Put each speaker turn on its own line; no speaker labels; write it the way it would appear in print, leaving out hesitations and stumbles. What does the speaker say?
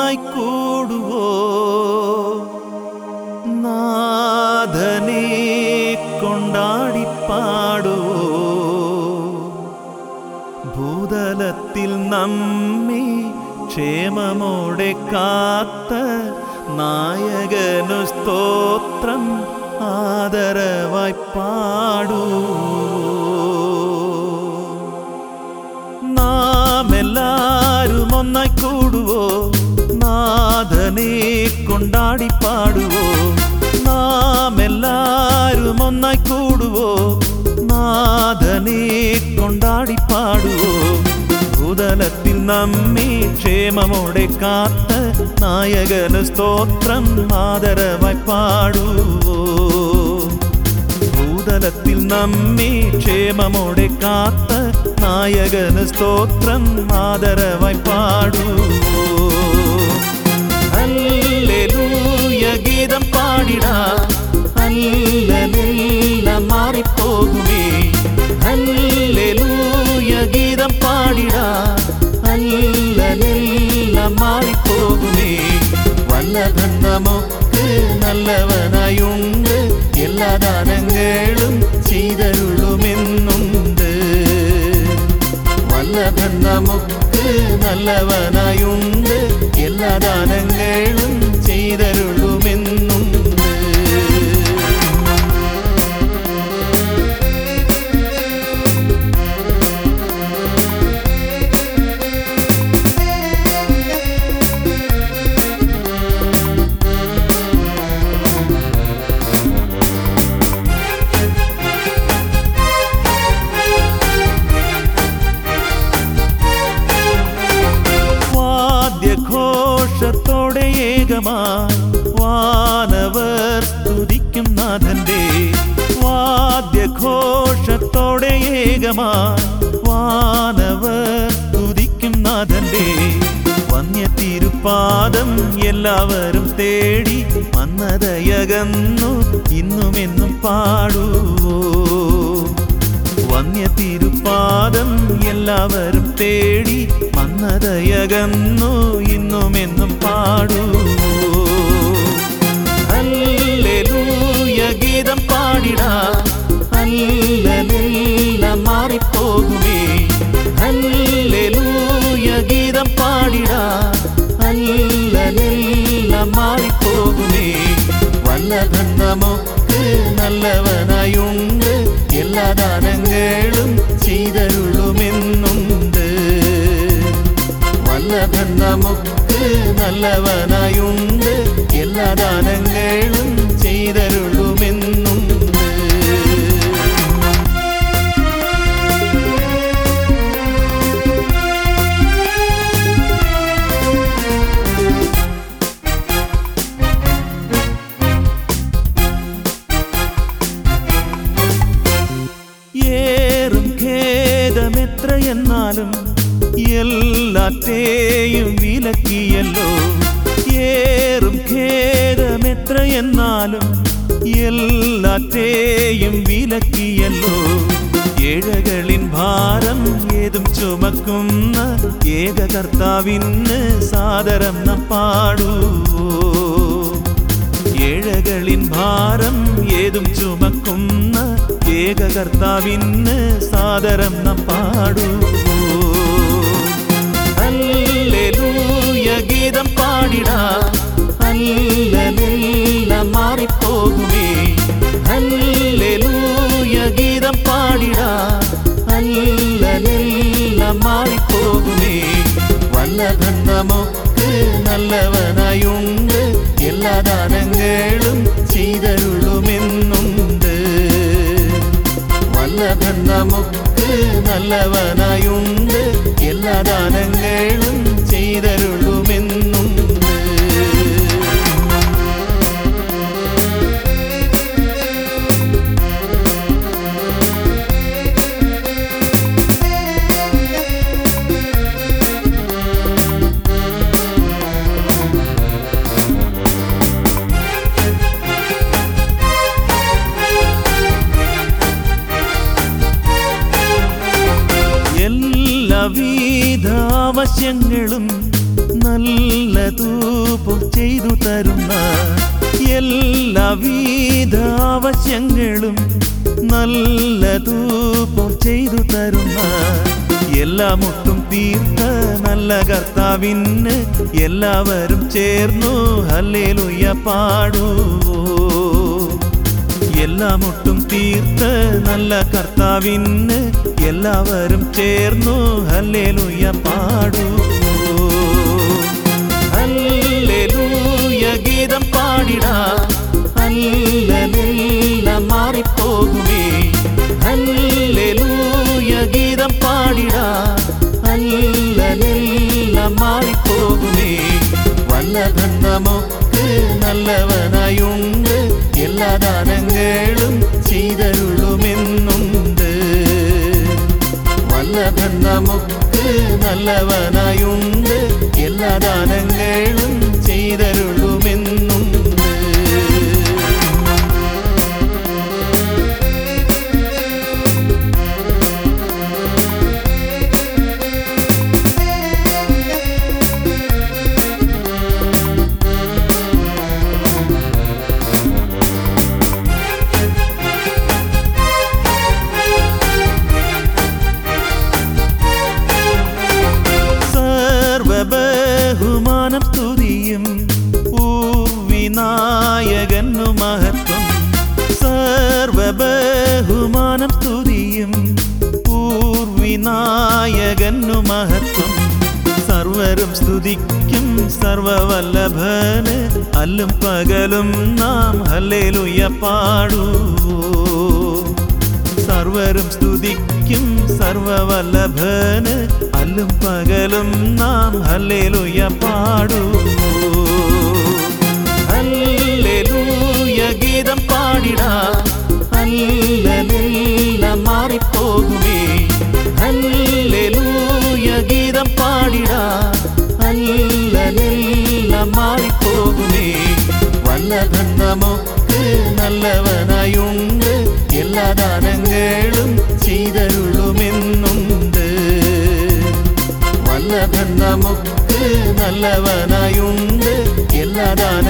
ഒന്നായി കൂടുവോ നാഥനെ കൊണ്ടാടി പാടുവോ ഭൂതലത്തിൽ നമ്മെ ക്ഷേമമോടെ കാത്ത നായകനു സ്തോത്രം ആദരവായി പാടുവോ നാം എല്ലാരും ഒന്നായി കൂടുവോ നാഥനെ കൊണ്ടാടി പാടുവോ നാം എല്ലാരും ഒന്നായി കൂടുവോ നാഥനെ കൊണ്ടാടി പാടുവോ ഭൂതലത്തിൽ നമ്മെ ക്ഷേമമോടെ കാത്ത നായകന് സ്തോത്രം ആദരവായി പാടുവോ ഭൂതലത്തിൽ നമ്മെ ക്ഷേമമോടെ കാത്ത നായകന് സ്തോത്രം ആദരവായി പാടുവോ ഹല്ലേലൂയ ഗീതം പാടിടാ ഹല്ലേലൂയ മാറിപ്പോകുമേ ഹല്ലേലൂയ ഗീതം പാടിടാ ഹല്ലേലൂയ മാറിപ്പോകുമേ വല്ലഭൻ നമുക്ക് നല്ലവനായുണ്ട് എല്ലാ ദാനങ്ങളും ചെയ്തരുളുമെന്നുണ്ട് വല്ലഭൻ നമുക്ക് നല്ലവനായുണ്ട് എല്ലാ ദാനങ്ങളും ചെയ്തരുളുമെന്നുണ്ട് ഘോഷത്തോടെ ഏകമായി വാനവർ സ്തുതിക്കും നാഥന്റെ വാദ്യഘോഷത്തോടെ ഏകമായി വാനവർ സ്തുതിക്കും നാഥന്റെ വന്യതിരുപാദം എല്ലാവരും തേടി മന്നതയകന്നു ഇന്നുമെന്നും പാടുവോ വന്യതിരുപാദം എല്ലാവരും തേടി മന്നതയകന്നു ഇന്നുമെന്നും പാടുവോ ഹല്ലേലൂയ ഗീതം പാടിടാ ഹല്ലേലൂയ മാറിപ്പോകുമേ ഹല്ലേലൂയ ഗീതം പാടിടാ ഹല്ലേലൂയ മാറിപ്പോകുമേ വല്ലഭൻ നമുക്ക് നല്ലവനായുണ്ട് എല്ലാ ദാനങ്ങളും ചെയ്തരുളുമെന്നുണ്ട് വല്ലഭൻ നമുക്ക് നല്ലവനായുണ്ട് എല്ലാ ദാനങ്ങളും ചെയ്തരുളുമെന്നുണ്ട് ഏറും ഖേദമെത്രയെന്നാലും എല്ലാറ്റേയും വിലക്കിയല്ലോ ഏറും ഖേദമെത്രയെന്നാലും എല്ലാറ്റേയും വിലക്കിയല്ലോ ഏഴകളിൻ ഭാരം ഏതും ചുമക്കുന്ന ഏക കർത്താവിന് സാദരം നാം പാടുവോ ഏഴകളിൻ ഭാരം ഏതും ചുമക്കുന്ന ഏക കർത്താവിന് സാദരം നാം പാടുവോ ഹല്ലേലൂയ ഗീതം പാടിടാ ഹല്ലേലൂയ മാറിപ്പോകുമേ ഹല്ലേലൂയ ഗീതം പാടിടാ ഹല്ലേലൂയ മാറിപ്പോകുമേ വല്ലഭൻ നമുക്ക് നല്ലവനായുണ്ട് എല്ലാ ദാനങ്ങളും ചെയ്തരുളുമെന്നുണ്ട് വല്ലഭൻ നമുക്ക് നല്ലവനായുണ്ട് എല്ലാ ദാനങ്ങളും ചെയ്തരുളുമെന്നുണ്ട് എല്ലാവിധ ആവശ്യങ്ങളും നല്ലതുപോൽ ചെയ്തു തരുന്ന എല്ലാവിധ ആവശ്യങ്ങളും നല്ലതുപോൽ ചെയ്തു തരുന്ന എല്ലാം ഒട്ടും തീർത്ത നല്ല കർത്താവിന് എല്ലാവരും ചേർന്നു ഹല്ലേലൂയ പാടുവോ. എല്ലാം ഒട്ടും തീർത്ത നല്ല കർത്താവിന് എല്ലാവരും ചേർന്നു ഹല്ലേലൂയ പാടുവോ. ഹല്ലേലൂയ ഗീതം പാടിടാ, ഹല്ലേലൂയ മാറിപ്പോകുമേ. ഹല്ലേലൂയ ഗീതം പാടിടാ, ഹല്ലേലൂയ മാറിപ്പോകുമേ. വല്ലഭൻ നമുക്ക് നല്ലവനായുണ്ട്, എല്ലാ ദാനങ്ങളും ചെയ്തരുളുമെന്നുണ്ട്. വല്ലഭൻ നമുക്ക് നല്ലവനായുണ്ട്, എല്ലാ ദാനങ്ങളും ചെയ്തരുളുമെന്നുണ്ട്. ബഹുമാനം സ്തുതിയും വിനായകനു മഹത്വം. സർവബഹുമാനം സ്തുതിയും വിനായകനു മഹത്വം. സർവരും സ്തുതിക്കും സർവവല്ലഭന്, അല്ലും പകലും നാം ഹല്ലേലൂയ പാടുവോ. സർവരും സ്തുതിക്കും സർവവല്ലഭന്, അല്ലും പകലും നാം ഹല്ലേലൂയ പാടുവോ. ഹല്ലേലൂയ ഗീതം പാടിടാ, ഹല്ലേലൂയ മാറിപ്പോകുമേ. ഹല്ലേലൂയ ഗീതം പാടിടാ, ഹല്ലേലൂയ മാറിപ്പോകുമേ. വല്ലഭൻ നമുക്ക് നല്ലവനായുണ്ട്, എല്ലാ ദാനങ്ങളും ചെയ്തരുളുമെന്നുണ്ട്. വല്ലഭൻ നമുക്ക് നല്ലവനായുണ്ട്, എല്ലാ ദാന